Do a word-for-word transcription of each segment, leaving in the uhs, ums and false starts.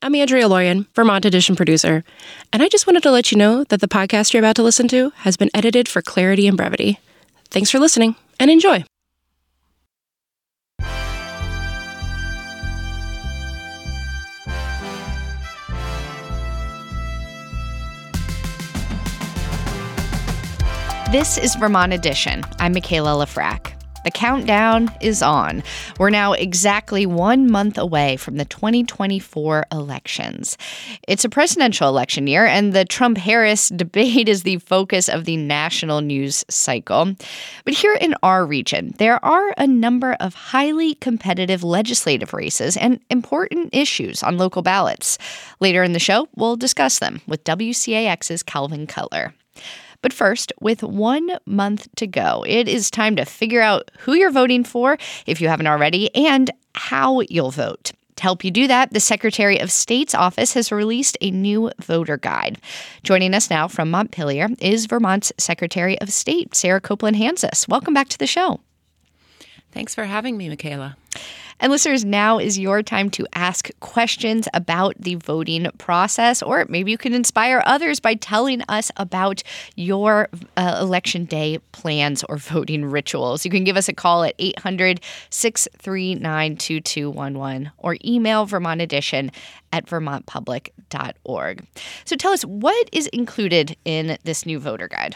I'm Andrea Lorian, Vermont Edition producer, and I just wanted to let you know that the podcast you're about to listen to has been edited for clarity and brevity. Thanks for listening, and enjoy. This is Vermont Edition. I'm Michaela Lafrac. The countdown is on. We're now exactly one month away from the twenty twenty-four elections. It's a presidential election year, and the Trump-Harris debate is the focus of the national news cycle. But here in our region, there are a number of highly competitive legislative races and important issues on local ballots. Later in the show, we'll discuss them with W C A X's Calvin Cutler. But first, with one month to go, it is time to figure out who you're voting for, if you haven't already, and how you'll vote. To help you do that, the Secretary of State's office has released a new voter guide. Joining us now from Montpelier is Vermont's Secretary of State, Sarah Copeland-Hansis. Welcome back to the show. Thanks for having me, Michaela. And listeners, now is your time to ask questions about the voting process, or maybe you can inspire others by telling us about your uh, election day plans or voting rituals. You can give us a call at eight hundred, six three nine, two two one one or email Vermont Edition at vermont public dot org. So tell us, what is included in this new voter guide?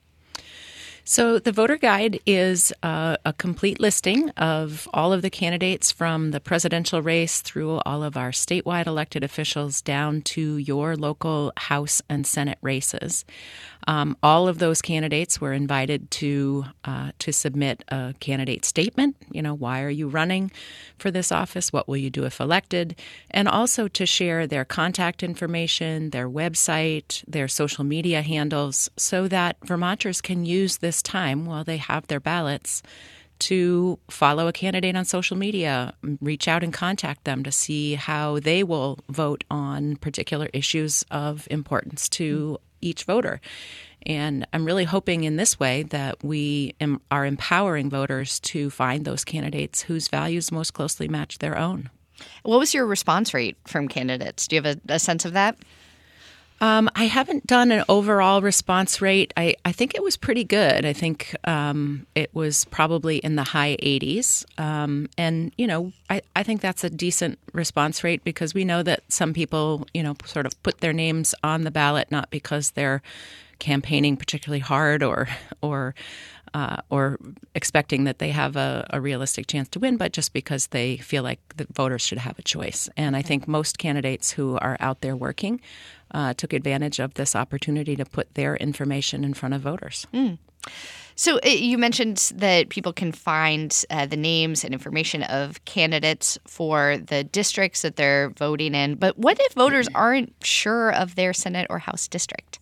So the voter guide is uh, a complete listing of all of the candidates from the presidential race through all of our statewide elected officials down to your local House and Senate races. Um, all of those candidates were invited to uh, to submit a candidate statement. You know, why are you running for this office? What will you do if elected? And also to share their contact information, their website, their social media handles, so that Vermonters can use this time while they have their ballots to follow a candidate on social media, reach out and contact them to see how they will vote on particular issues of importance to each voter. And I'm really hoping in this way that we am, are empowering voters to find those candidates whose values most closely match their own. What was your response rate from candidates? Do you have a, a sense of that? Um, I haven't done an overall response rate. I, I think it was pretty good. I think um, it was probably in the high eighties. Um, and, you know, I, I think that's a decent response rate because we know that some people, you know, sort of put their names on the ballot not because they're campaigning particularly hard or or uh, or expecting that they have a, a realistic chance to win, but just because they feel like the voters should have a choice. And I think most candidates who are out there working uh, took advantage of this opportunity to put their information in front of voters. Mm. So uh, you mentioned that people can find uh, the names and information of candidates for the districts that they're voting in. But what if voters aren't sure of their Senate or House district?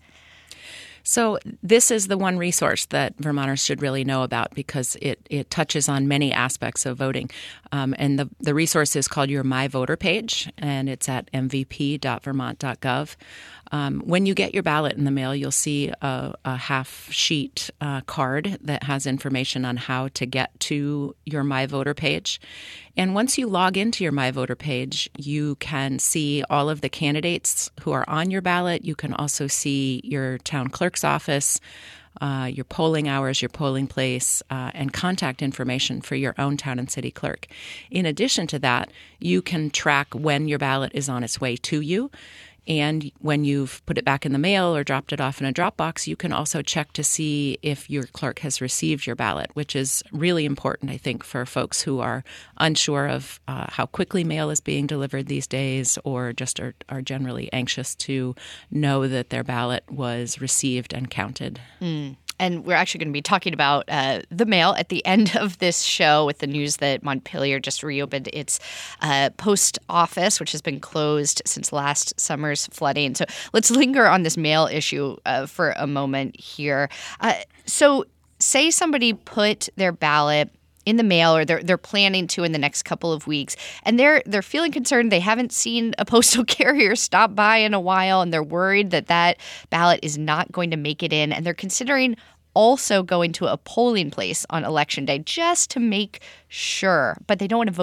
So this is the one resource that Vermonters should really know about because it, it touches on many aspects of voting. Um, and the, the resource is called your My Voter page, and it's at m v p dot vermont dot gov. Um, when you get your ballot in the mail, you'll see a, a half-sheet uh, card that has information on how to get to your My Voter page. And once you log into your My Voter page, you can see all of the candidates who are on your ballot. You can also see your town clerk's office, uh, your polling hours, your polling place, uh, and contact information for your own town and city clerk. In addition to that, you can track when your ballot is on its way to you. And when you've put it back in the mail or dropped it off in a drop box, you can also check to see if your clerk has received your ballot, which is really important, I think, for folks who are unsure of uh, how quickly mail is being delivered these days or just are, are generally anxious to know that their ballot was received and counted. Mm. And we're actually going to be talking about uh, the mail at the end of this show with the news that Montpelier just reopened its uh, post office, which has been closed since last summer's flooding. So let's linger on this mail issue uh, for a moment here. Uh, so say somebody put their ballot in the mail, or they're they're planning to in the next couple of weeks, and they're they're feeling concerned. They haven't seen a postal carrier stop by in a while, and they're worried that that ballot is not going to make it in, and they're considering also going to a polling place on Election Day just to make sure, but they don't want to vote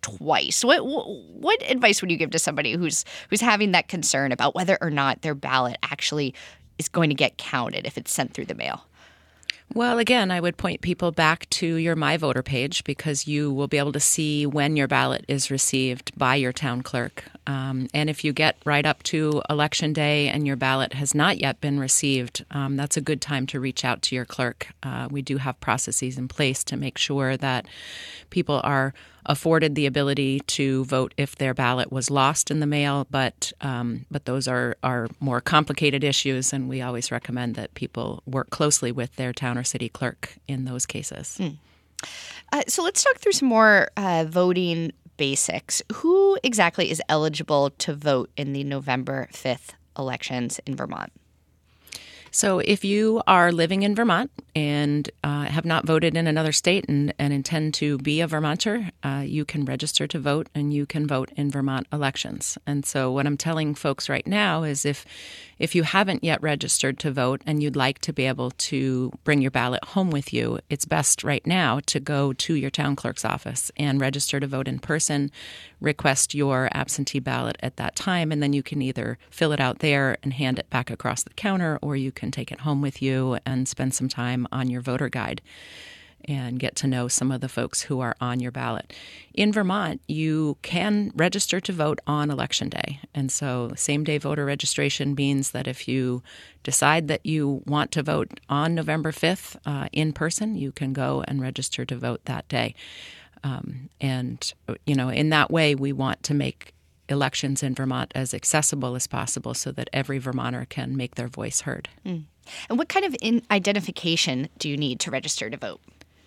twice. What what advice would you give to somebody who's who's having that concern about whether or not their ballot actually is going to get counted if it's sent through the mail? Well, again, I would point people back to your My Voter page because you will be able to see when your ballot is received by your town clerk. Um, and if you get right up to Election Day and your ballot has not yet been received, um, that's a good time to reach out to your clerk. Uh, we do have processes in place to make sure that people are afforded the ability to vote if their ballot was lost in the mail, but um, but those are, are more complicated issues, and we always recommend that people work closely with their town or city clerk in those cases. Mm. Uh, so let's talk through some more uh, voting basics. Who exactly is eligible to vote in the November fifth elections in Vermont? So if you are living in Vermont and uh, have not voted in another state and, and intend to be a Vermonter, uh, you can register to vote and you can vote in Vermont elections. And so what I'm telling folks right now is if if you haven't yet registered to vote and you'd like to be able to bring your ballot home with you, it's best right now to go to your town clerk's office and register to vote in person, request your absentee ballot at that time, and then you can either fill it out there and hand it back across the counter, or you can take it home with you and spend some time on your voter guide and get to know some of the folks who are on your ballot. In Vermont, you can register to vote on Election Day. And so same-day voter registration means that if you decide that you want to vote on November fifth uh, in person, you can go and register to vote that day. Um, and, you know, in that way, we want to make elections in Vermont as accessible as possible so that every Vermonter can make their voice heard. Mm. And what kind of in- identification do you need to register to vote?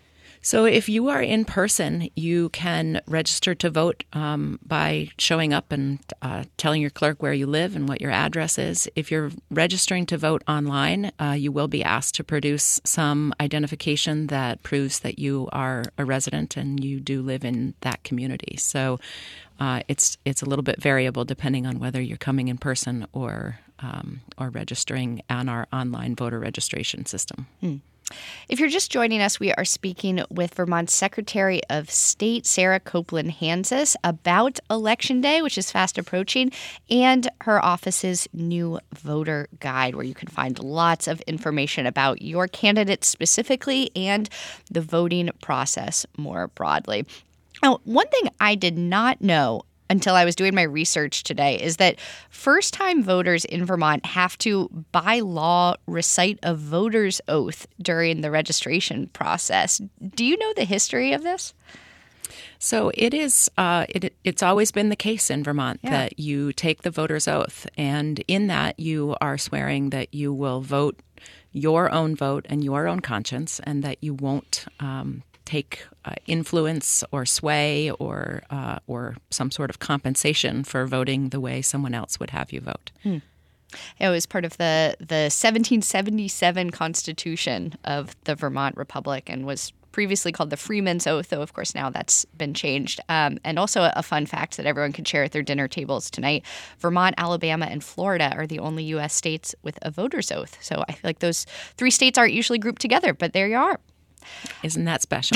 So if you are in person, you can register to vote um, by showing up and uh, telling your clerk where you live and what your address is. If you're registering to vote online, uh, you will be asked to produce some identification that proves that you are a resident and you do live in that community. So uh, it's it's a little bit variable depending on whether you're coming in person or um, or registering on our online voter registration system. Hmm. If you're just joining us, we are speaking with Vermont's Secretary of State, Sarah Copeland-Hanzus, about Election Day, which is fast approaching, and her office's new voter guide, where you can find lots of information about your candidate specifically and the voting process more broadly. Now, one thing I did not know until I was doing my research today is that first-time voters in Vermont have to, by law, recite a voter's oath during the registration process. Do you know the history of this? So it is. Uh, it, it's always been the case in Vermont yeah. that you take the voter's oath, and in that you are swearing that you will vote your own vote and your own conscience, and that you won't um, take uh, influence or sway or uh, or some sort of compensation for voting the way someone else would have you vote. Hmm. It was part of the, the seventeen seventy-seven Constitution of the Vermont Republic and was previously called the Freeman's Oath, though, of course, now that's been changed. Um, and also a, a fun fact that everyone can share at their dinner tables tonight. Vermont, Alabama, and Florida are the only U S states with a voter's oath. So I feel like those three states aren't usually grouped together, but there you are. Isn't that special?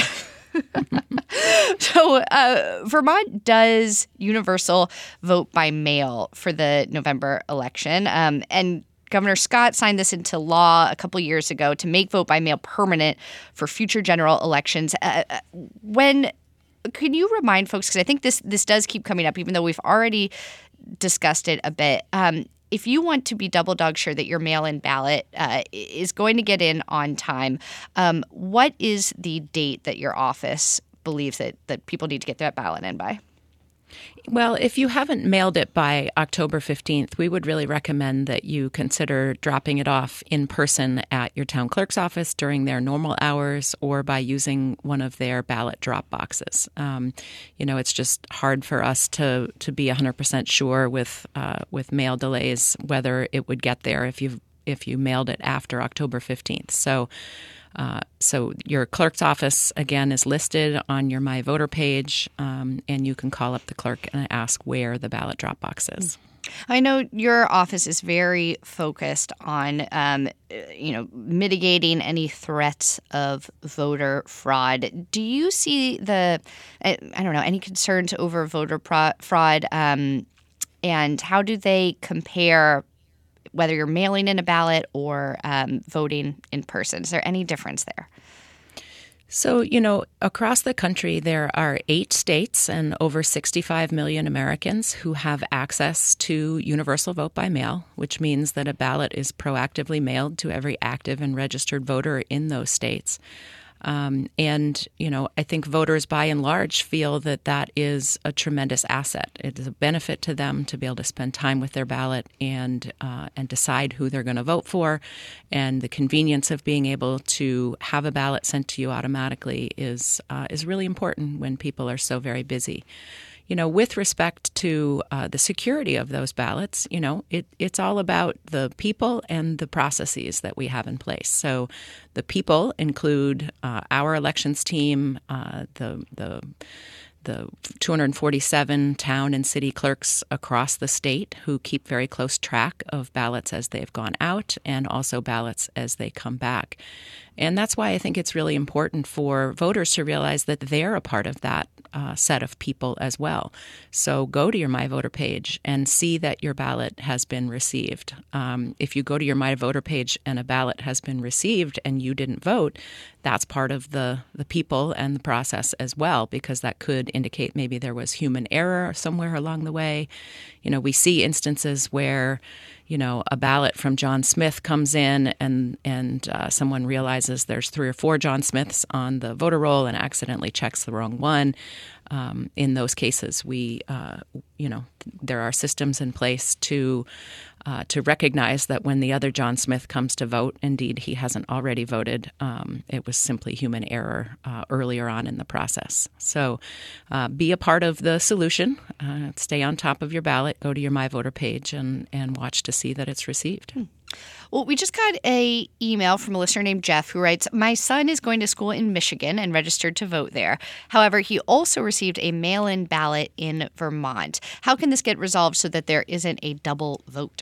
So uh, Vermont does universal vote by mail for the November election. Um, and Governor Scott signed this into law a couple years ago to make vote by mail permanent for future general elections. Uh, when can you remind folks, because I think this this does keep coming up, even though we've already discussed it a bit. Um, If you want to be double dog sure that your mail-in ballot uh, is going to get in on time, um, what is the date that your office believes that, that people need to get that ballot in by? Well, if you haven't mailed it by October fifteenth, we would really recommend that you consider dropping it off in person at your town clerk's office during their normal hours or by using one of their ballot drop boxes. Um, you know, it's just hard for us to, to be one hundred percent sure with uh, with mail delays whether it would get there if you if you mailed it after October fifteenth. So Uh, so your clerk's office, again, is listed on your My Voter page, um, and you can call up the clerk and ask where the ballot drop box is. I know your office is very focused on, um, you know, mitigating any threats of voter fraud. Do you see the, I don't know, any concerns over voter pro- fraud, um, and how do they compare whether you're mailing in a ballot or um, voting in person? Is there any difference there? So, you know, across the country, there are eight states and over sixty-five million Americans who have access to universal vote by mail, which means that a ballot is proactively mailed to every active and registered voter in those states. Um, and, you know, I think voters by and large feel that that is a tremendous asset. It is a benefit to them to be able to spend time with their ballot and uh, and decide who they're going to vote for. And the convenience of being able to have a ballot sent to you automatically is uh, is really important when people are so very busy. You know, with respect to uh, the security of those ballots, you know, it, it's all about the people and the processes that we have in place. So the people include uh, our elections team, uh, the the the two hundred forty-seven town and city clerks across the state who keep very close track of ballots as they've gone out and also ballots as they come back. And that's why I think it's really important for voters to realize that they're a part of that uh, set of people as well. So go to your My Voter page and see that your ballot has been received. Um, if you go to your My Voter page and a ballot has been received and you didn't vote, that's part of the, the people and the process as well, because that could indicate maybe there was human error somewhere along the way. You know, we see instances where, you know, a ballot from John Smith comes in and and uh, someone realizes there's three or four John Smiths on the voter roll and accidentally checks the wrong one. Um, in those cases, we, uh, you know, there are systems in place to uh, to recognize that when the other John Smith comes to vote, indeed, he hasn't already voted. Um, it was simply human error uh, earlier on in the process. So uh, be a part of the solution. Uh, stay on top of your ballot. Go to your My Voter page and, and watch to see that it's received. Hmm. Well, we just got a email from a listener named Jeff who writes, my son is going to school in Michigan and registered to vote there. However, he also received a mail-in ballot in Vermont. How can this get resolved so that there isn't a double vote?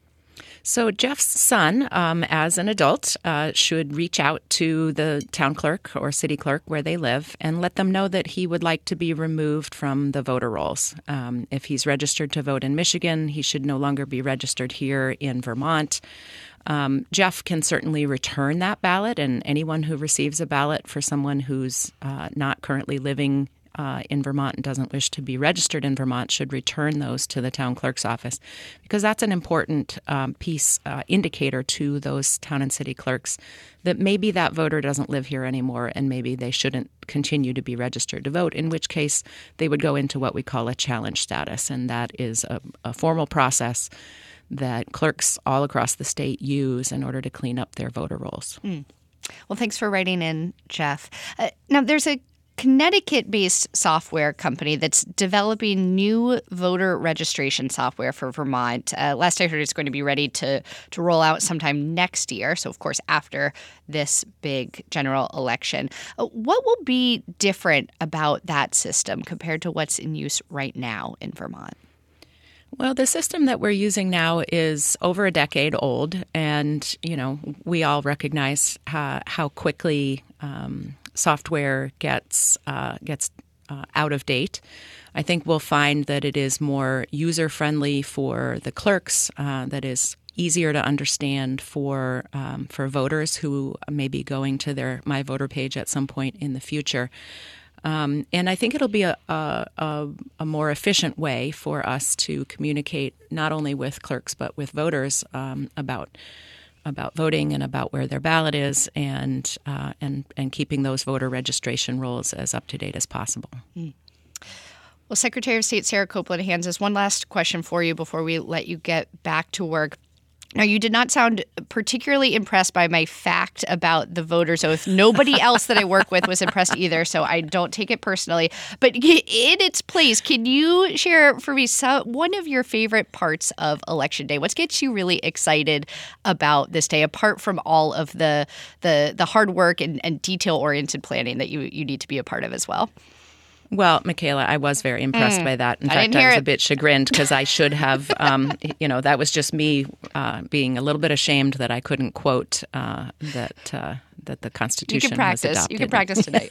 So Jeff's son, um, as an adult, uh, should reach out to the town clerk or city clerk where they live and let them know that he would like to be removed from the voter rolls. Um, if he's registered to vote in Michigan, he should no longer be registered here in Vermont. Um, Jeff can certainly return that ballot, and anyone who receives a ballot for someone who's uh, not currently living Uh, in Vermont and doesn't wish to be registered in Vermont should return those to the town clerk's office, because that's an important um, piece, uh, indicator to those town and city clerks that maybe that voter doesn't live here anymore and maybe they shouldn't continue to be registered to vote, in which case they would go into what we call a challenge status, and that is a, a formal process that clerks all across the state use in order to clean up their voter rolls. Mm. Well, thanks for writing in, Jeff. Uh, now, there's a Connecticut-based software company that's developing new voter registration software for Vermont. Uh, last I heard, it's going to be ready to, to roll out sometime next year. So, of course, after this big general election. Uh, what will be different about that system compared to what's in use right now in Vermont? Well, the system that we're using now is over a decade old, and, you know, we all recognize uh, how quickly um, software gets uh, gets uh, out of date. I think we'll find that it is more user-friendly for the clerks, uh, that is easier to understand for um, for voters who may be going to their My Voter page at some point in the future. Um, and I think it'll be a, a, a more efficient way for us to communicate not only with clerks but with voters um, about about voting and about where their ballot is, and uh, and and keeping those voter registration rolls as up to date as possible. Mm. Well, Secretary of State Sarah Copeland hands us one last question for you before we let you get back to work. Now, you did not sound particularly impressed by my fact about the voter's oath. Nobody else that I work with was impressed either, so I don't take it personally. But in its place, can you share for me some, one of your favorite parts of Election Day? What gets you really excited about this day, apart from all of the the, the hard work and, and detail-oriented planning that you, you need to be a part of as well? Well, Michaela, I was very impressed mm. by that. In I fact, I was it. a bit chagrined because I should have, um, you know, that was just me uh, being a little bit ashamed that I couldn't quote uh, that uh, that the Constitution you can practice. was adopted. You can practice tonight.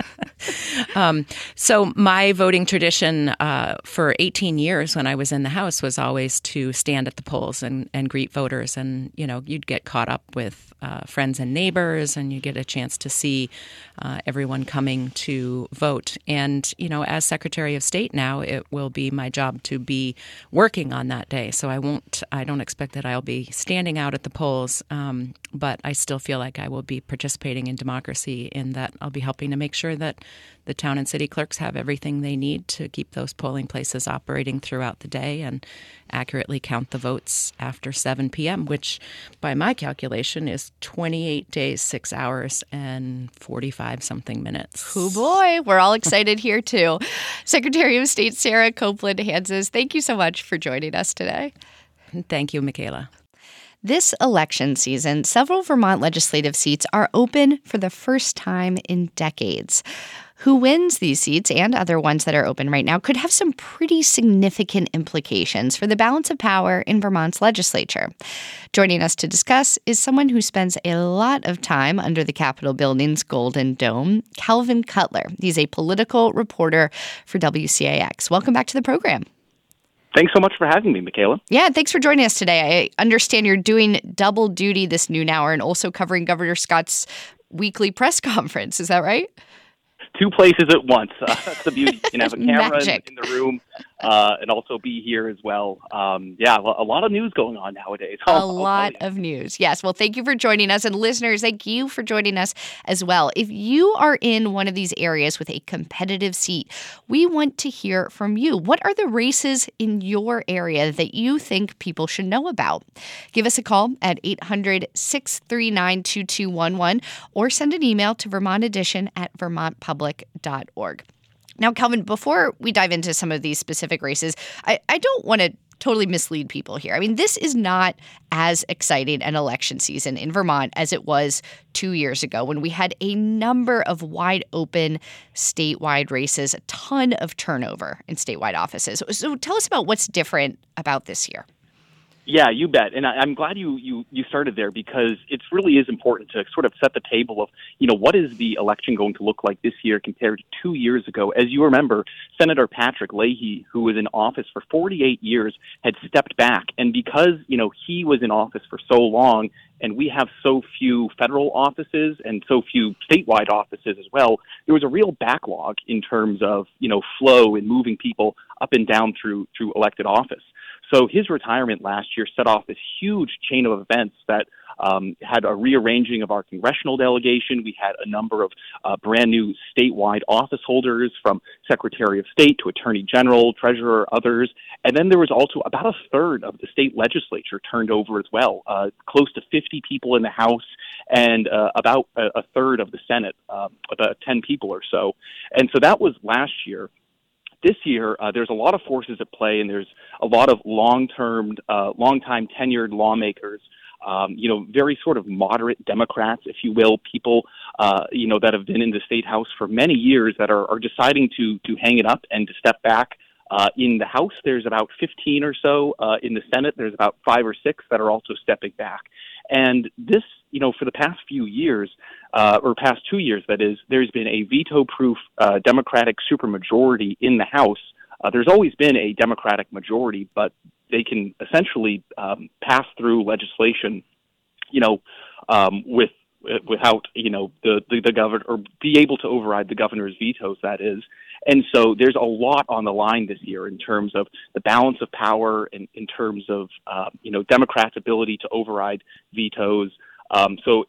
um, so my voting tradition uh, for eighteen years when I was in the House was always to stand at the polls and, and greet voters. And, you know, you'd get caught up with uh, friends and neighbors and you get a chance to see uh, everyone coming to vote. And, you know, as Secretary of State now, it will be my job to be working on that day. So I won't, I don't expect that I'll be standing out at the polls, um, but I still feel like I will be participating in democracy in that I'll be helping to make sure that the town and city clerks have everything they need to keep those polling places operating throughout the day and accurately count the votes after seven p.m., which by my calculation is twenty-eight days, six hours, and forty-five something minutes. Oh boy, we're all excited here too. Secretary of State Sarah Copeland-Hanses, thank you so much for joining us today. Thank you, Michaela. This election season, several Vermont legislative seats are open for the first time in decades. Who wins these seats and other ones that are open right now could have some pretty significant implications for the balance of power in Vermont's legislature. Joining us to discuss is someone who spends a lot of time under the Capitol building's Golden Dome, Calvin Cutler. He's a political reporter for W C A X. Welcome back to the program. Thanks so much for having me, Michaela. Yeah, thanks for joining us today. I understand you're doing double duty this noon hour and also covering Governor Scott's weekly press conference. Is that right? Two places at once. Uh, that's the beauty. You can have a camera in, in the room uh, and also be here as well. Um, yeah, a lot of news going on nowadays. A I'll, lot I'll of news. Yes. Well, thank you for joining us. And listeners, thank you for joining us as well. If you are in one of these areas with a competitive seat, we want to hear from you. What are the races in your area that you think people should know about? Give us a call at eight hundred, six three nine, two two one one or send an email to vermont edition at vermont public dot org. Now, Calvin, before we dive into some of these specific races, I, I don't want to totally mislead people here. I mean, this is not as exciting an election season in Vermont as it was two years ago when we had a number of wide open statewide races, a ton of turnover in statewide offices. So tell us about what's different about this year. Yeah, you bet. And I, I'm glad you, you, you started there because it really is important to sort of set the table of, you know, what is the election going to look like this year compared to two years ago? As you remember, Senator Patrick Leahy, who was in office for forty-eight years, had stepped back. And because, you know, he was in office for so long and we have so few federal offices and so few statewide offices as well, there was a real backlog in terms of, you know, flow and moving people up and down through through elected office. So his retirement last year set off this huge chain of events that um, had a rearranging of our congressional delegation. We had a number of uh, brand new statewide office holders, from Secretary of State to Attorney General, Treasurer, others. And then there was also about a third of the state legislature turned over as well, uh, close to fifty people in the House and uh, about a, a third of the Senate, uh, about ten people or so. And so that was last year. This year, uh, there's a lot of forces at play, and there's a lot of long-term, uh, long-time tenured lawmakers, um, you know, very sort of moderate Democrats, if you will, people, uh, you know, that have been in the State House for many years that are, are deciding to to hang it up and to step back. Uh, in the House, there's about fifteen or so. Uh, in the Senate, there's about five or six that are also stepping back. And this, you know, for the past few years, uh, or past two years, that is, there's been a veto-proof uh, Democratic supermajority in the House. Uh, there's always been a Democratic majority, but they can essentially um, pass through legislation, you know, um, with without, you know, the, the, the governor, or be able to override the governor's vetoes, that is. And so there's a lot on the line this year in terms of the balance of power and in terms of, uh, you know, Democrats' ability to override vetoes. Um, so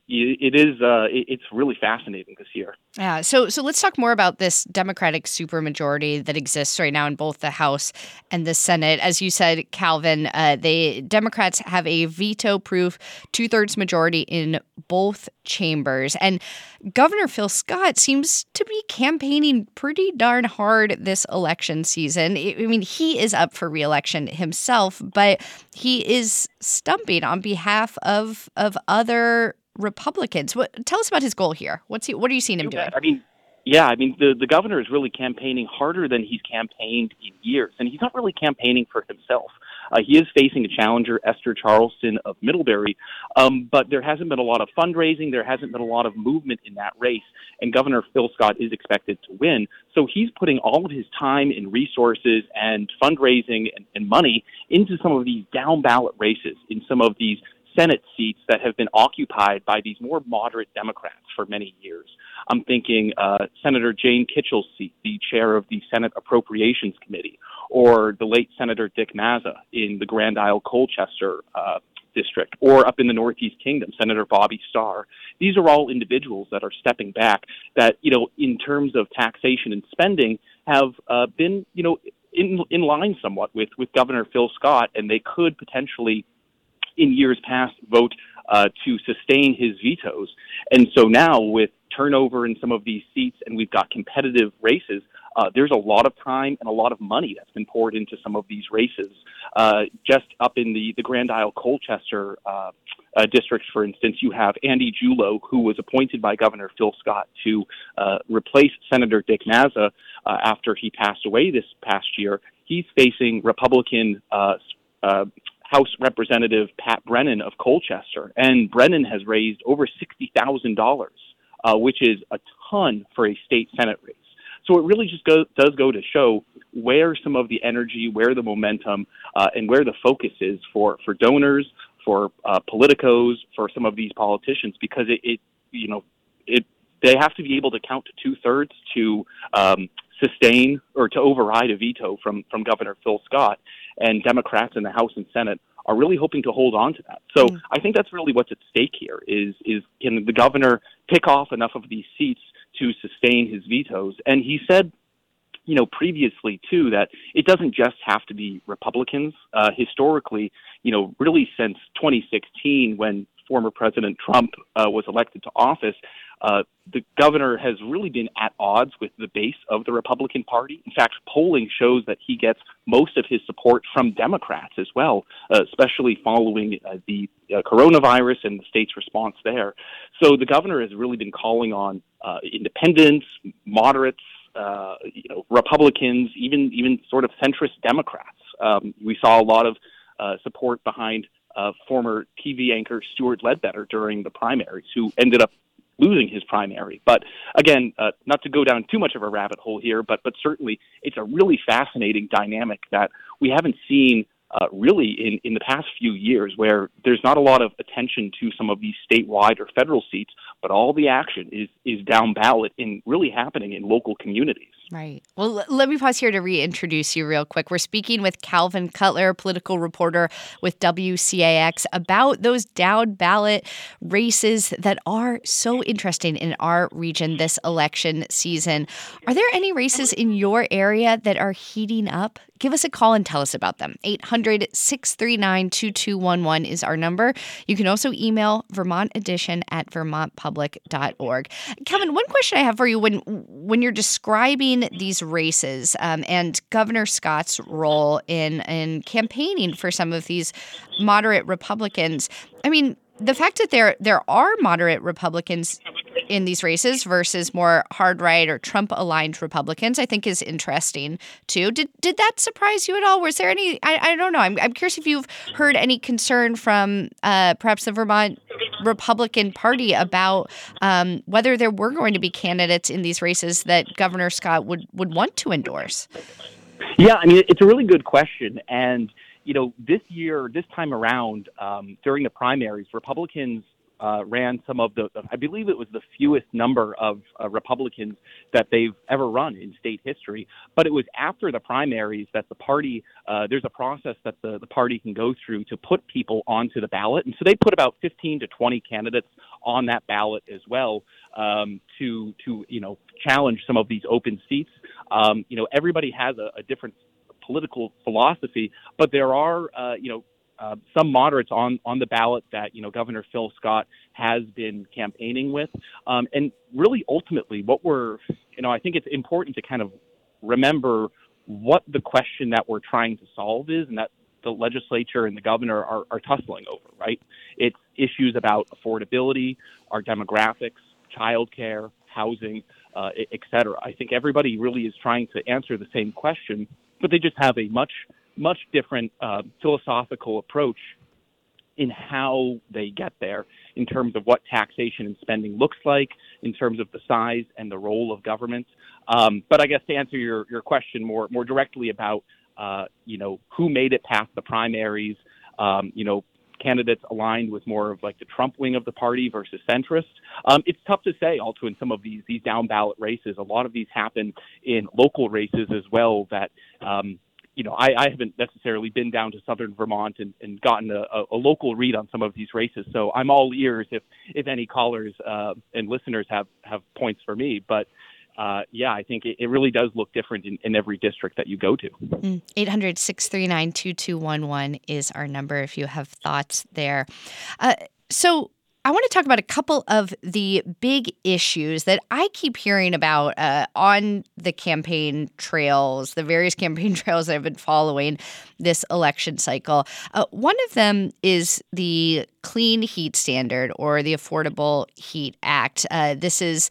it is uh, it's really fascinating this year. Yeah. So so let's talk more about this Democratic supermajority that exists right now in both the House and the Senate. As you said, Calvin, uh, they Democrats have a veto-proof two-thirds majority in both chambers. And Governor Phil Scott seems to be campaigning pretty darn hard this election season. I mean, he is up for re-election himself, but he is stumping on behalf of of other Republicans. What, tell us about his goal here. What's he? What are you seeing him doing? I mean, Yeah, I mean, the, the governor is really campaigning harder than he's campaigned in years, and he's not really campaigning for himself. Uh, he is facing a challenger, Esther Charleston of Middlebury, um, but there hasn't been a lot of fundraising. There hasn't been a lot of movement in that race, and Governor Phil Scott is expected to win. So he's putting all of his time and resources and fundraising and, and money into some of these down-ballot races, in some of these Senate seats that have been occupied by these more moderate Democrats for many years. I'm thinking uh, Senator Jane Kitchell's seat, the chair of the Senate Appropriations Committee, or the late Senator Dick Mazza in the Grand Isle Colchester uh, district, or up in the Northeast Kingdom, Senator Bobby Starr. These are all individuals that are stepping back that, you know, in terms of taxation and spending have uh, been, you know, in, in line somewhat with, with Governor Phil Scott, and they could potentially in years past vote uh, to sustain his vetoes. And so now with turnover in some of these seats and we've got competitive races, uh, there's a lot of time and a lot of money that's been poured into some of these races. Uh, just up in the, the Grand Isle Colchester uh, uh, district, for instance, you have Andy Julo, who was appointed by Governor Phil Scott to uh, replace Senator Dick Mazza uh, after he passed away this past year. He's facing Republican uh, uh, House Representative Pat Brennan of Colchester, and Brennan has raised over sixty thousand dollars, uh, which is a ton for a state Senate race. So it really just go, does go to show where some of the energy, where the momentum, uh, and where the focus is for, for donors, for uh, politicos, for some of these politicians, because it, it you know, it they have to be able to count to two-thirds to um, sustain or to override a veto from, from Governor Phil Scott. And Democrats in the House and Senate are really hoping to hold on to that. So mm. I think that's really what's at stake here is, is can the governor pick off enough of these seats to sustain his vetoes? And he said, you know, previously, too, that it doesn't just have to be Republicans. Uh, historically, you know, really since twenty sixteen, when former President Trump uh, was elected to office, uh, the governor has really been at odds with the base of the Republican Party. In fact, polling shows that he gets most of his support from Democrats as well, uh, especially following uh, the uh, coronavirus and the state's response there. So the governor has really been calling on uh, independents, moderates, uh, you know, Republicans, even even sort of centrist Democrats. Um, we saw a lot of uh, support behind uh, former T V anchor Stuart Ledbetter during the primaries, who ended up losing his primary. But again, uh, not to go down too much of a rabbit hole here, but but certainly it's a really fascinating dynamic that we haven't seen uh, really in, in the past few years, where there's not a lot of attention to some of these statewide or federal seats, but all the action is is down ballot and really happening in local communities. Right. Well, l- let me pause here to reintroduce you real quick. We're speaking with Calvin Cutler, political reporter with W C A X, about those down ballot races that are so interesting in our region this election season. Are there any races in your area that are heating up? Give us a call and tell us about them. eight hundred, six three nine, two two one one is our number. You can also email Vermont Edition at vermont public dot org. Calvin, one question I have for you when when you're describing these races um, and Governor Scott's role in, in campaigning for some of these moderate Republicans, I mean, the fact that there there are moderate Republicans in these races versus more hard right or Trump aligned Republicans, I think is interesting too. Did did that surprise you at all? Was there any? I, I don't know. I'm I'm curious if you've heard any concern from uh, perhaps the Vermont Republican Party about um, whether there were going to be candidates in these races that Governor Scott would would want to endorse. Yeah, I mean, it's a really good question, and you know, this year, this time around, um, during the primaries, Republicans uh, ran some of the, I believe it was the fewest number of uh, Republicans that they've ever run in state history. But it was after the primaries that the party, uh, there's a process that the, the party can go through to put people onto the ballot. And so they put about fifteen to twenty candidates on that ballot as well um, to, to, you know, challenge some of these open seats. Um, you know, everybody has a, a different political philosophy, but there are, uh, you know, uh, some moderates on, on the ballot that, you know, Governor Phil Scott has been campaigning with. Um, and really, ultimately, what we're, you know, I think it's important to kind of remember what the question that we're trying to solve is, and that the legislature and the governor are, are tussling over, right? It's issues about affordability, our demographics, childcare, housing. uh, et cetera. I think everybody really is trying to answer the same question, but they just have a much, much different uh, philosophical approach in how they get there, in terms of what taxation and spending looks like, in terms of the size and the role of government. Um, but I guess to answer your, your question more more directly about, uh, you know, who made it past the primaries, um, you know, candidates aligned with more of like the Trump wing of the party versus centrist. Um, it's tough to say also in some of these these down ballot races. A lot of these happen in local races as well that, um, you know, I, I haven't necessarily been down to southern Vermont and, and gotten a, a local read on some of these races. So I'm all ears if, if any callers uh, and listeners have, have points for me. But Uh, yeah, I think it, it really does look different in, in every district that you go to. eight hundred, six three nine, two two one one is our number if you have thoughts there. Uh, so I want to talk about a couple of the big issues that I keep hearing about uh, on the campaign trails, the various campaign trails that I've been following this election cycle. Uh, one of them is the Clean Heat Standard, or the Affordable Heat Act. Uh, this is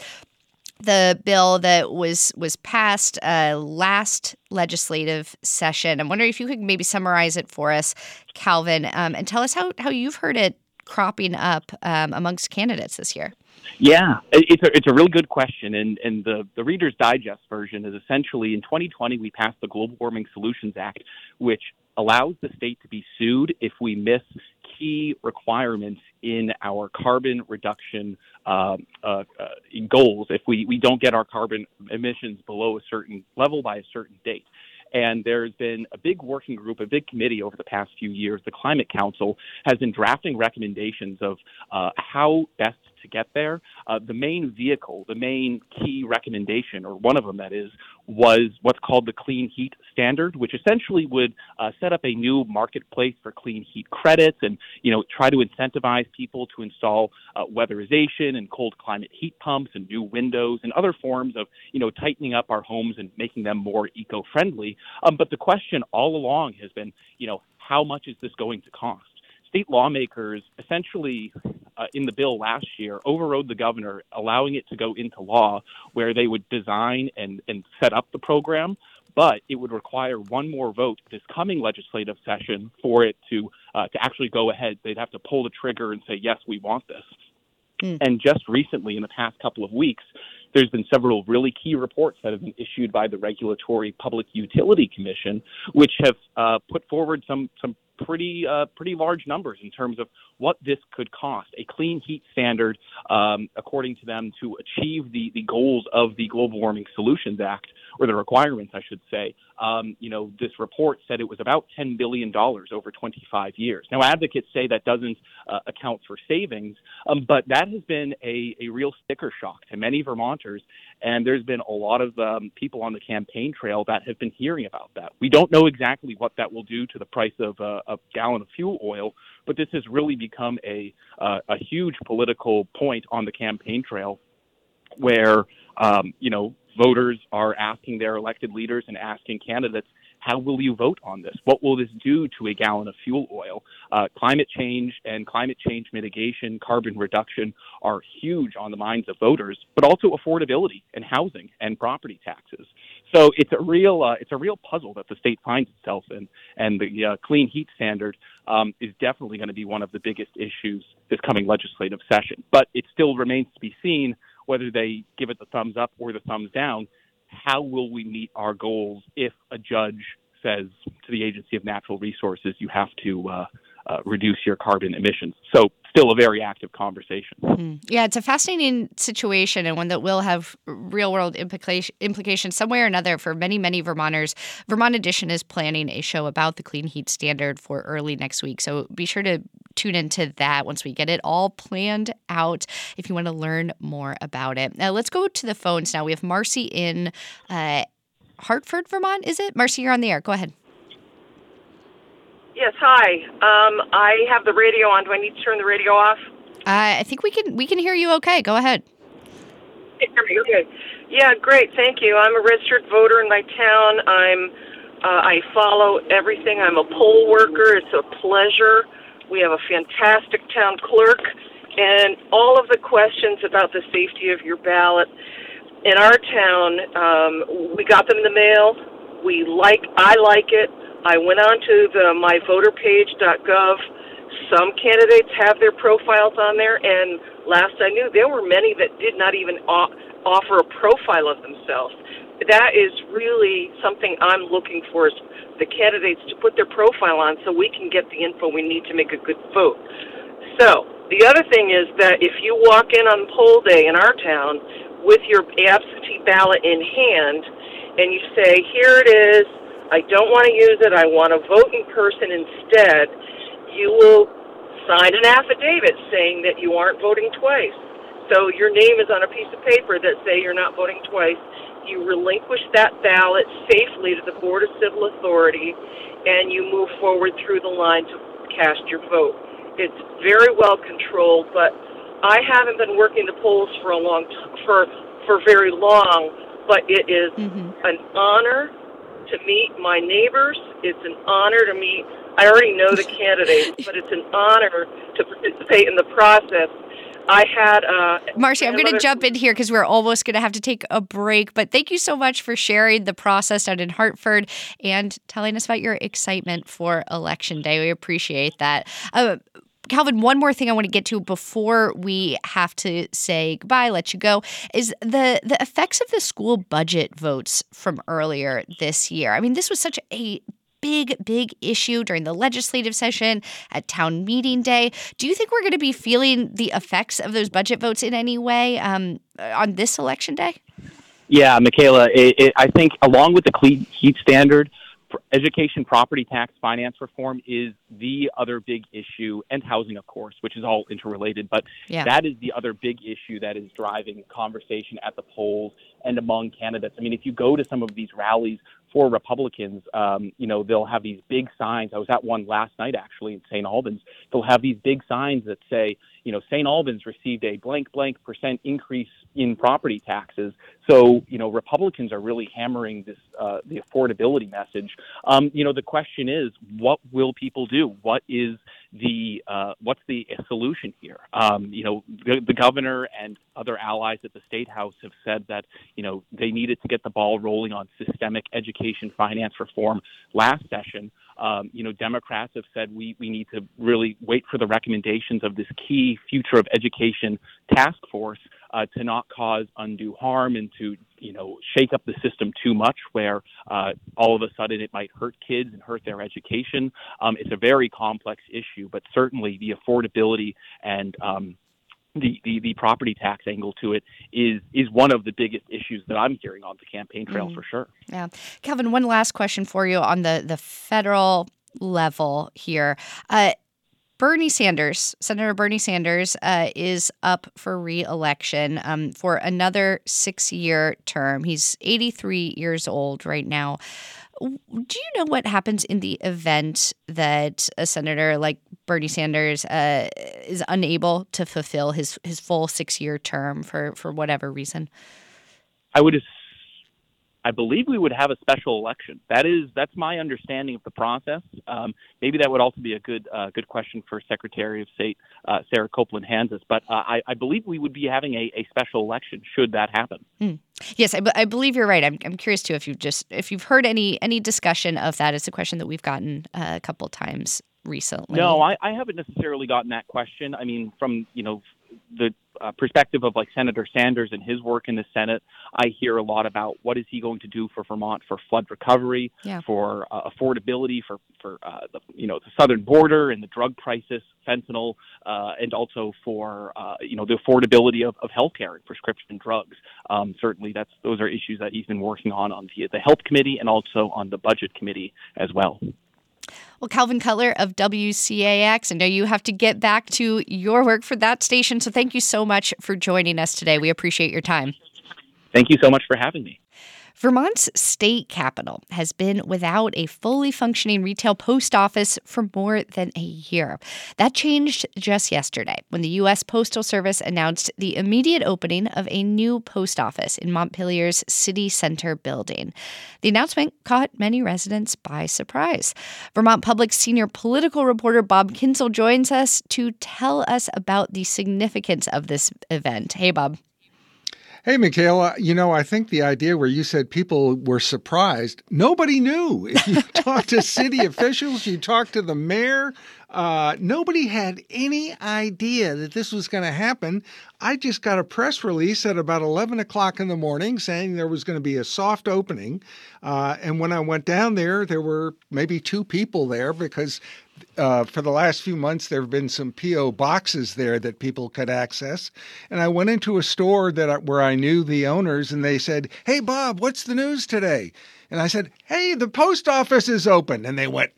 the bill that was was passed uh, last legislative session. I'm wondering if you could maybe summarize it for us, Calvin, um, and tell us how, how you've heard it cropping up um, amongst candidates this year. Yeah, it's a, it's a really good question. And, and the, the Reader's Digest version is essentially in twenty twenty, we passed the Global Warming Solutions Act, which allows the state to be sued if we miss key requirements in our carbon reduction uh, uh, uh, goals, if we, we don't get our carbon emissions below a certain level by a certain date. And there's been a big working group, a big committee over the past few years. The Climate Council has been drafting recommendations of uh, how best to get there. Uh, the main vehicle, the main key recommendation, or one of them that is, was what's called the Clean Heat Standard, which essentially would uh, set up a new marketplace for clean heat credits and, you know, try to incentivize people to install uh, weatherization and cold climate heat pumps and new windows and other forms of, you know, tightening up our homes and making them more eco-friendly. Um, but the question all along has been, you know, how much is this going to cost? State lawmakers essentially uh, in the bill last year overrode the governor, allowing it to go into law where they would design and, and set up the program, but it would require one more vote this coming legislative session for it to uh, to actually go ahead. They'd have to pull the trigger and say, yes, we want this. Mm. And just recently, in the past couple of weeks, there's been several really key reports that have been issued by the Regulatory Public Utility Commission, which have uh, put forward some some pretty uh, pretty large numbers in terms of what this could cost. A clean heat standard, um, according to them, to achieve the, the goals of the Global Warming Solutions Act, or the requirements, I should say. Um, you know, this report said it was about ten billion dollars over twenty-five years. Now, advocates say that doesn't uh, account for savings, um, but that has been a, a real sticker shock to many Vermonters, and there's been a lot of um, people on the campaign trail that have been hearing about that. We don't know exactly what that will do to the price of uh, a gallon of fuel oil, but this has really become a uh, a huge political point on the campaign trail where, um, you know, voters are asking their elected leaders and asking candidates, how will you vote on this? What will this do to a gallon of fuel oil? Uh, climate change and climate change mitigation, carbon reduction are huge on the minds of voters, but also affordability and housing and property taxes. So it's a real uh, it's a real puzzle that the state finds itself in, and the uh, Clean Heat Standard um, is definitely going to be one of the biggest issues this coming legislative session. But it still remains to be seen whether they give it the thumbs up or the thumbs down. How will we meet our goals if a judge says to the Agency of Natural Resources, you have to uh, uh, reduce your carbon emissions? So still a very active conversation. Mm-hmm. Yeah, it's a fascinating situation, and one that will have real-world implication, implications some way or another for many, many Vermonters. Vermont Edition is planning a show about the Clean Heat Standard for early next week, so be sure to tune into that once we get it all planned out if you want to learn more about it. Now, let's go to the phones now. We have Marcy in uh, Hartford, Vermont, is it? Marcy, you're on the air. Go ahead. Yes, hi. Um, I have the radio on. Do I need to turn the radio off? Uh, I think we can we can hear you okay. Go ahead. Okay. Yeah, great. Thank you. I'm a registered voter in my town. I'm uh, I follow everything. I'm a poll worker. It's a pleasure. We have a fantastic town clerk. And all of the questions about the safety of your ballot, in our town, um, we got them in the mail. We like, I like it. I went on to the my voter page dot gov. Some candidates have their profiles on there, and last I knew, there were many that did not even o- offer a profile of themselves. That is really something I'm looking for, is the candidates to put their profile on so we can get the info we need to make a good vote. So the other thing is that if you walk in on poll day in our town with your absentee ballot in hand and you say, here it is, I don't want to use it, I want to vote in person instead, you will sign an affidavit saying that you aren't voting twice. So your name is on a piece of paper that say you're not voting twice. You relinquish that ballot safely to the Board of Civil Authority, and you move forward through the line to cast your vote. It's very well controlled, but I haven't been working the polls for a long t- for for very long. But it is mm-hmm. an honor to meet my neighbors. It's an honor to meet. I already know the candidates, but it's an honor to participate in the process. I had uh, Marcy, I'm going to jump in here because we're almost going to have to take a break. But thank you so much for sharing the process out in Hartford and telling us about your excitement for Election Day. We appreciate that. Uh, Calvin, one more thing I want to get to before we have to say goodbye, let you go, is the, the effects of the school budget votes from earlier this year. I mean, this was such a big, big issue during the legislative session at town meeting day. Do you think we're going to be feeling the effects of those budget votes in any way um, on this election day? Yeah, Michaela, it, it, I think along with the clean heat standard, education property tax finance reform is the other big issue, and housing, of course, which is all interrelated. But yeah. that is the other big issue that is driving conversation at the polls and among candidates. I mean, if you go to some of these rallies for Republicans, um, you know, they'll have these big signs. I was at one last night, actually, in Saint Albans. They'll have these big signs that say, you know, Saint Albans received a blank, blank percent increase in property taxes. So, you know, Republicans are really hammering this, uh, the affordability message. Um, you know, the question is, what will people do? What is the, uh, what's the solution here? Um, you know, the, the governor and other allies at the State House have said that, you know, they needed to get the ball rolling on systemic education finance reform last session. Um, you know, Democrats have said we, we need to really wait for the recommendations of this key future of education task force uh, to not cause undue harm and to, you know, shake up the system too much where uh, all of a sudden it might hurt kids and hurt their education. Um, it's a very complex issue, but certainly the affordability and um, The, the the property tax angle to it is is one of the biggest issues that I'm hearing on the campaign trail mm. for sure. Yeah. Calvin, one last question for you on the, the federal level here. Uh, Bernie Sanders, Senator Bernie Sanders, uh, is up for re-election um, for another six-year term. He's eighty-three years old right now. Do you know what happens in the event that a senator like Bernie Sanders uh, is unable to fulfill his, his full six-year term for, for whatever reason? I would, I believe we would have a special election. That is, that's my understanding of the process. Um, maybe that would also be a good, uh, good question for Secretary of State uh, Sarah Copeland Hanses. But uh, I, I believe we would be having a, a special election should that happen. Mm. Yes, I, b- I believe you're right. I'm, I'm curious too if you've just if you've heard any any discussion of that. It's a question that we've gotten uh, a couple of times recently. No, I, I haven't necessarily gotten that question. I mean, from you know the uh, perspective of like Senator Sanders and his work in the Senate, I hear a lot about what is he going to do for Vermont for flood recovery, yeah. for uh, affordability, for for uh, the you know the southern border and the drug crisis, fentanyl, uh, and also for uh, you know the affordability of, of healthcare and prescription drugs. Um, certainly, that's those are issues that he's been working on on the, the Health Committee and also on the Budget Committee as well. Well, Calvin Cutler of W C A X, I know you have to get back to your work for that station, so thank you so much for joining us today. We appreciate your time. Thank you so much for having me. Vermont's state capital has been without a fully functioning retail post office for more than a year. That changed just yesterday when the U S Postal Service announced the immediate opening of a new post office in Montpelier's City Center building. The announcement caught many residents by surprise. Vermont Public's senior political reporter Bob Kinsel joins us to tell us about the significance of this event. Hey, Bob. Hey, Michaela, you know, I think the idea where you said people were surprised, nobody knew. If you talk to city officials, you talk to the mayor, uh, nobody had any idea that this was going to happen. I just got a press release at about eleven o'clock in the morning saying there was going to be a soft opening. Uh, and when I went down there, there were maybe two people there because Uh, for the last few months, there have been some P O boxes there that people could access. And I went into a store that I, where I knew the owners, and they said, "Hey, Bob, what's the news today?" And I said, "Hey, the post office is open." And they went,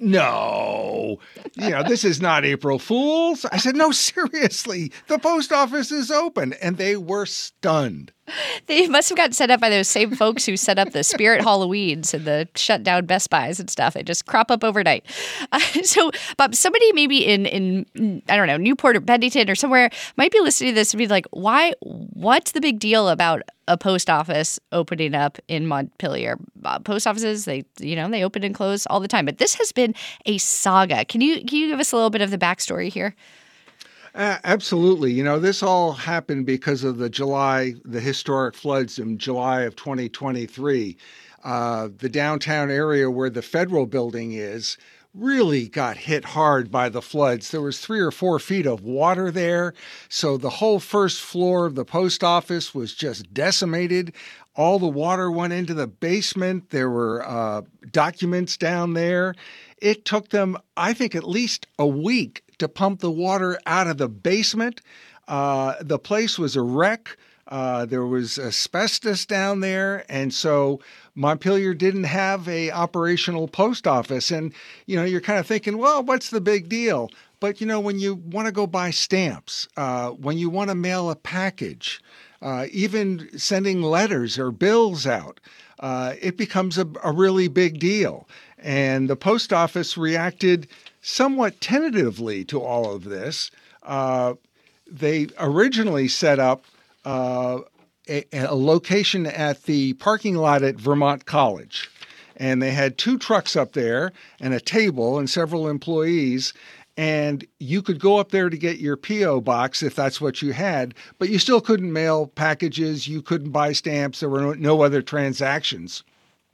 "No, you know, this is not April Fool's." I said, "No, seriously, the post office is open." And they were stunned. They must have gotten set up by those same folks who set up the Spirit Halloweens and the shut down Best Buys and stuff. They just crop up overnight. Uh, so, Bob, somebody maybe in, in, I don't know, Newport or Bennington or somewhere might be listening to this and be like, why, what's the big deal about a post office opening up in Montpelier? Uh, post offices, they, you know, they open and close all the time. But this has been a saga. Can you, can you give us a little bit of the backstory here? Uh, absolutely. You know, this all happened because of the July, the historic floods in July of twenty twenty-three. Uh, the downtown area where the federal building is really got hit hard by the floods. There was three or four feet of water there. So the whole first floor of the post office was just decimated. All the water went into the basement. There were uh, documents down there. It took them, I think, at least a week to pump the water out of the basement. Uh, the place was a wreck. Uh, there was asbestos down there. And so Montpelier didn't have a operational post office. And, you know, you're kind of thinking, well, what's the big deal? But, you know, when you want to go buy stamps, uh, when you want to mail a package, uh, even sending letters or bills out, uh, it becomes a, a really big deal. And the post office reacted somewhat tentatively to all of this. Uh, they originally set up uh, a, a location at the parking lot at Vermont College. And they had two trucks up there and a table and several employees. And you could go up there to get your P O box if that's what you had, but you still couldn't mail packages. You couldn't buy stamps. There were no, no other transactions.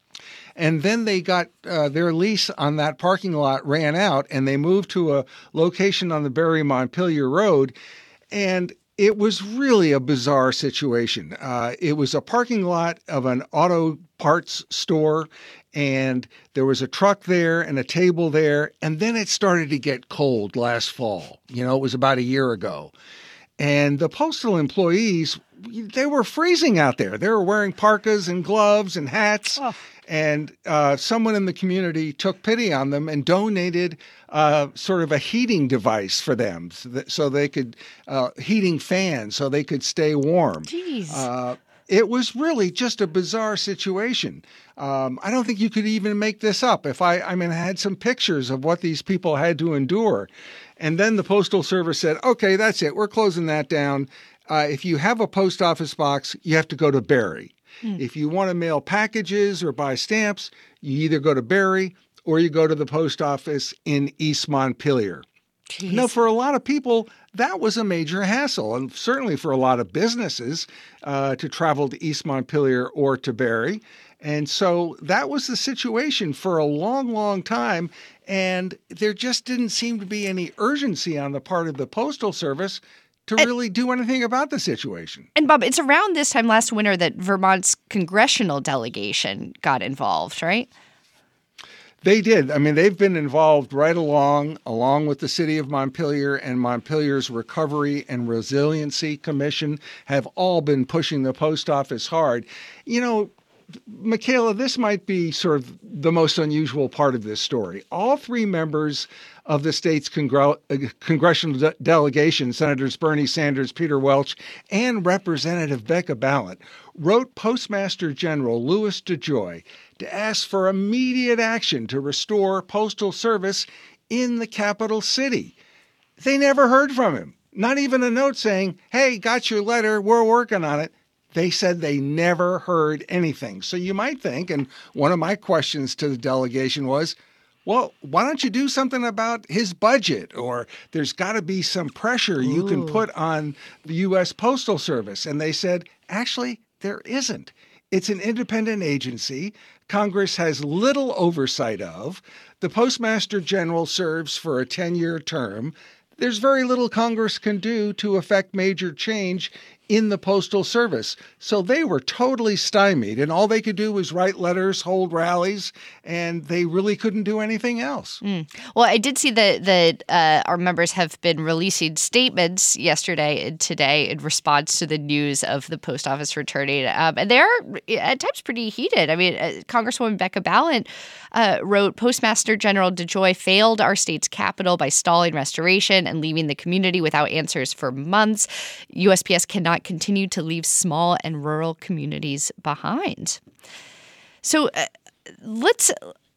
And then they got uh, their lease on that parking lot ran out, and they moved to a location on the Barre Montpelier Road. And it was really a bizarre situation. Uh, it was a parking lot of an auto parts store, and there was a truck there and a table there. And then it started to get cold last fall. You know, it was about a year ago. And the postal employees, they were freezing out there. They were wearing parkas and gloves and hats. Oh. And uh, someone in the community took pity on them and donated uh, sort of a heating device for them so, that, so they could, uh, heating fans so they could stay warm. Jeez. Uh, it was really just a bizarre situation. Um, I don't think you could even make this up. If I, I mean, I had some pictures of what these people had to endure. And then the Postal Service said, okay, that's it. We're closing that down. Uh, if you have a post office box, you have to go to Barre. Mm. If you want to mail packages or buy stamps, you either go to Barre or you go to the post office in East Montpelier. Jeez. Now, for a lot of people, that was a major hassle, and certainly for a lot of businesses uh, to travel to East Montpelier or to Barre. And so that was the situation for a long, long time. And there just didn't seem to be any urgency on the part of the Postal Service to and, really do anything about the situation. And Bob, it's around this time last winter that Vermont's congressional delegation got involved, right? They did. I mean, they've been involved right along, along with the city of Montpelier, and Montpelier's Recovery and Resiliency Commission have all been pushing the post office hard. You know, Michaela, this might be sort of the most unusual part of this story. All three members of the state's congr- uh, congressional de- delegation, Senators Bernie Sanders, Peter Welch, and Representative Becca Balint, wrote Postmaster General Louis DeJoy to ask for immediate action to restore postal service in the capital city. They never heard from him. Not even a note saying, hey, got your letter, we're working on it. They said they never heard anything. So you might think, and one of my questions to the delegation was, well, why don't you do something about his budget? Or there's got to be some pressure you Ooh. can put on the U S Postal Service. And they said, actually, there isn't. It's an independent agency Congress has little oversight of. The Postmaster General serves for a ten-year term. There's very little Congress can do to affect major change in the Postal Service. So they were totally stymied, and all they could do was write letters, hold rallies, and they really couldn't do anything else. Mm. Well, I did see that that uh, our members have been releasing statements yesterday and today in response to the news of the post office returning, um, and they're at times pretty heated. I mean, uh, Congresswoman Becca Balint uh, wrote, "Postmaster General DeJoy failed our state's capital by stalling restoration and leaving the community without answers for months. U S P S cannot continue to leave small and rural communities behind." So uh, let's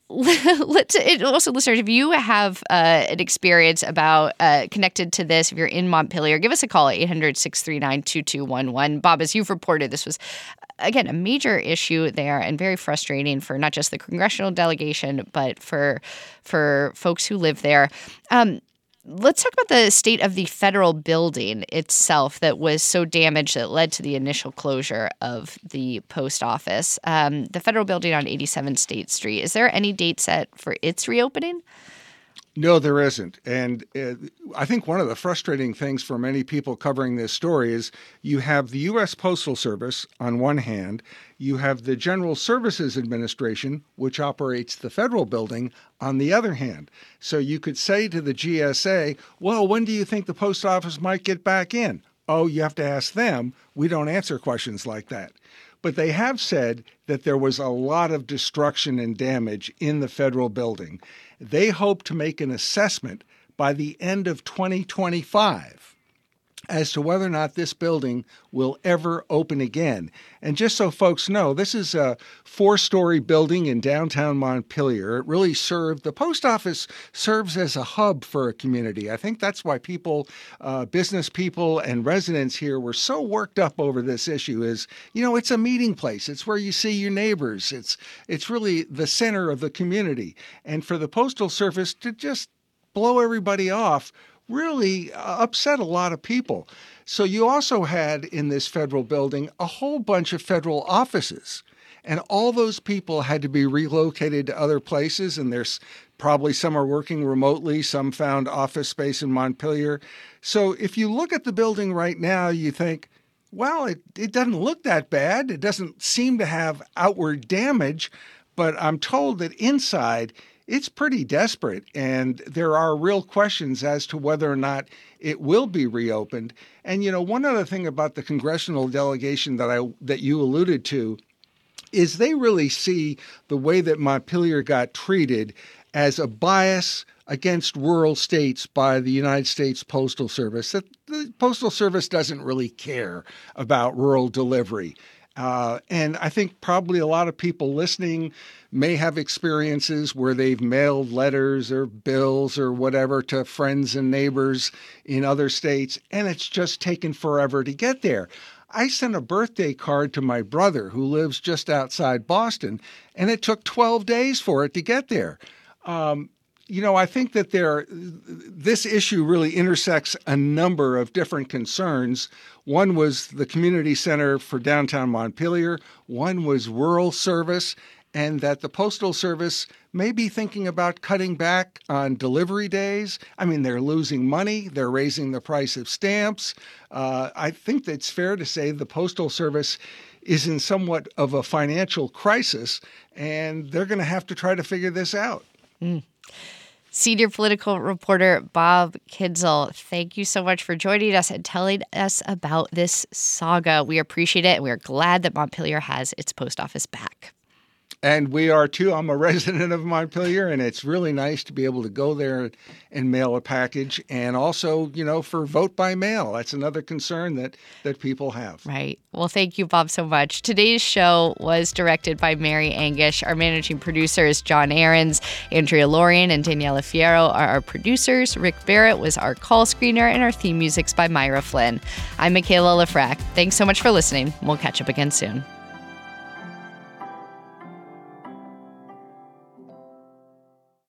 let's also, listeners, if you have uh, an experience about uh, connected to this, if you're in Montpelier, give us a call at eight hundred, six three nine, two two one one. Bob, as you've reported, this was, again, a major issue there and very frustrating for not just the congressional delegation, but for for folks who live there. Um, Let's talk about the state of the federal building itself that was so damaged that led to the initial closure of the post office. Um, the federal building on eighty-seven State Street. Is there any date set for its reopening? No, there isn't. And uh, I think one of the frustrating things for many people covering this story is you have the U S Postal Service on one hand, you have the General Services Administration, which operates the federal building, on the other hand. So you could say to the G S A, well, when do you think the post office might get back in? Oh, you have to ask them. We don't answer questions like that. But they have said that there was a lot of destruction and damage in the federal building. They hope to make an assessment by the end of twenty twenty-five as to whether or not this building will ever open again. And just so folks know, this is a four-story building in downtown Montpelier. It really served, the post office serves as a hub for a community. I think that's why people, uh, business people and residents here were so worked up over this issue is, you know, it's a meeting place. It's where you see your neighbors. It's, it's really the center of the community. And for the Postal Service to just blow everybody off really upset a lot of people. So you also had in this federal building a whole bunch of federal offices, and all those people had to be relocated to other places, and there's probably some are working remotely, some found office space in Montpelier. So if you look at the building right now, you think, well, it, it doesn't look that bad. It doesn't seem to have outward damage, but I'm told that inside it's pretty desperate, and there are real questions as to whether or not it will be reopened. And, you know, one other thing about the congressional delegation that I that you alluded to is they really see the way that Montpelier got treated as a bias against rural states by the United States Postal Service, that the Postal Service doesn't really care about rural delivery. Uh, and I think probably a lot of people listening may have experiences where they've mailed letters or bills or whatever to friends and neighbors in other states, and it's just taken forever to get there. I sent a birthday card to my brother who lives just outside Boston, and it took twelve days for it to get there. Um, You know, I think that there, this issue really intersects a number of different concerns. One was the community center for downtown Montpelier. One was rural service, and that the Postal Service may be thinking about cutting back on delivery days. I mean, they're losing money. They're raising the price of stamps. Uh, I think that it's fair to say the Postal Service is in somewhat of a financial crisis, and they're going to have to try to figure this out. Mm. Senior political reporter Bob Kitzel, thank you so much for joining us and telling us about this saga. We appreciate it, and we are glad that Montpelier has its post office back. And we are too. I'm a resident of Montpelier, and it's really nice to be able to go there and mail a package. And also, you know, for vote by mail. That's another concern that, that people have. Right. Well, thank you, Bob, so much. Today's show was directed by Mary Angish. Our managing producer is John Ahrens. Andrea Lorian and Daniela Fierro are our producers. Rick Barrett was our call screener, and our theme music's by Myra Flynn. I'm Michaela Lefrak. Thanks so much for listening. We'll catch up again soon.